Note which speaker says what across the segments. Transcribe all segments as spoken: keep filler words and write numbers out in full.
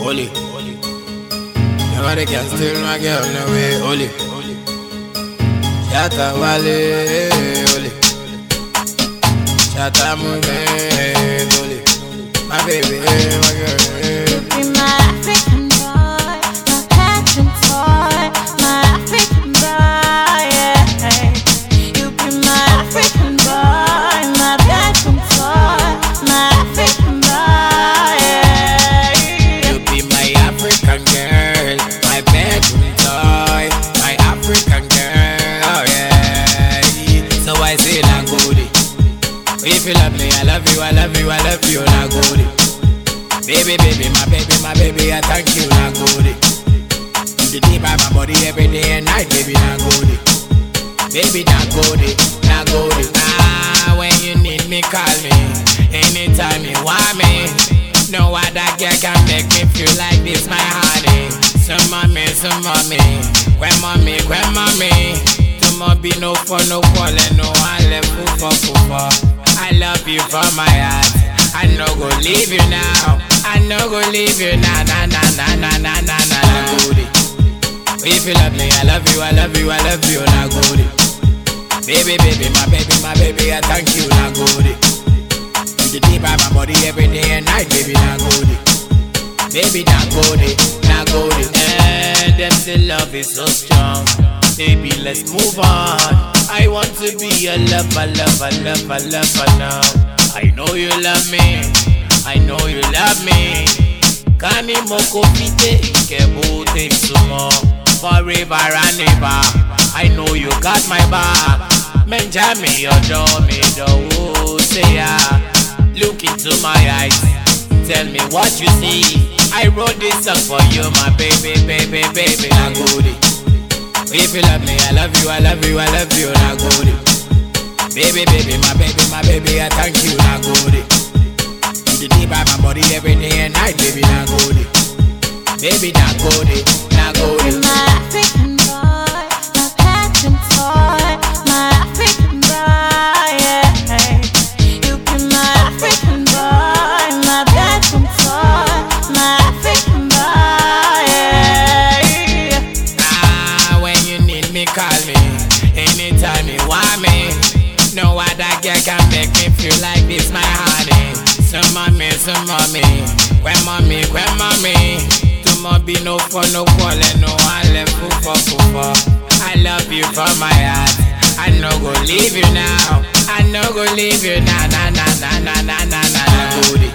Speaker 1: Holy. Nobody can steal my girl, no way, holy. Shatta Wale, holy. Shatta movement, holy. My baby, my girl.
Speaker 2: You be my African boy, my passion toy, my African boy, yeah. You be my African boy, my passion toy, my African boy, yeah.
Speaker 1: You be my African girl, my bedroom toy, my African girl, oh yeah. So I say Nagode. If you love me, I love you, I love you, I love you, Nagode. Baby, baby, my baby, my baby, I thank you, Nagode. You the deep by my body every day and night, baby, Nagode. Baby, Nagode, Nagode. Ah, when you need me, call me. Anytime you want me. No other girl can make me feel like this, my honey. Some mommy, some mommy. When mommy, when mommy. Tomorrow be no fun, no falling, no one left for for. I love you from my heart. I no go leave you now. I no go leave you now. Na na na na na na na Nagode. If you love me, I love you, I love you, I love you, Nagode. Baby, baby, my baby, my baby, I thank you, Nagode. You the deep by my body every day and night, baby, Nagode. Baby, Nagode, Nagode. And them the love is so strong. Baby, let's move on. I want to be a lover, lover, lover, lover now. I know you love me, I know you love me. Kani moko fite ikebote sumo. Forever and ever, I know you got my back. Menja me your door, me door, say ya. Look into my eyes, tell me what you see. I wrote this song for you, my baby, baby, baby, Nagode. If you love me, I love you, I love you, I love you, Nagode. Baby, baby, my baby, my baby, I thank you, Nagode. You the deep by my body every day and night, baby, Nagode. Baby, Nagode, Nagode.
Speaker 2: You be my African boy, my passion toy, my African boy, yeah. You be my African boy, my passion toy, my African boy, yeah.
Speaker 1: Ah, when you need me, call me. Anytime you want me. No other girl can make me feel like this, my honey. Some mommy, some mommy. When mommy, when mommy. Tomorrow be no fun, no calling, no one left for for. I love you from my heart. I no go leave you now. I no go leave you now. Na na na na na na na Nagode.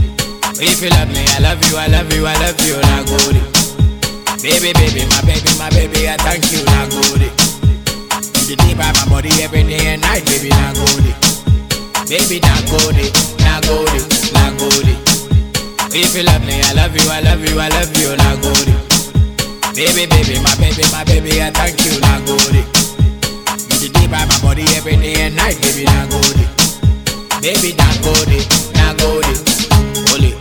Speaker 1: If you love me, I love you, I love you, I love you, Nagode. Baby, baby, my baby, my baby, I thank you, Nagode. You the deep by my body every day and night, baby, Nagode. Baby, Nagode, Nagode, Nagode. If you love me, I love you, I love you, I love you, Nagode. Baby, baby, my baby, my baby, I thank you, Nagode. You the deep by my body every day and night, baby, Nagode. Baby, Nagode, Nagode, holy.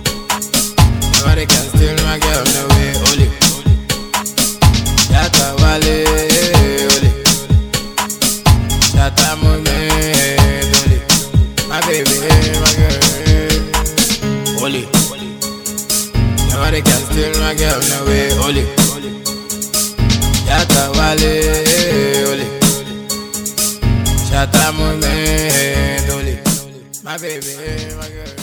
Speaker 1: Nobody can steal my girl, no way, holy. Shatta Wale, holy. Shatta movement, holy. My baby, my girl, holy. Nobody can steal my girl, no way, holy. Shatta Wale, holy. Shatta movement, holy. My baby, my girl.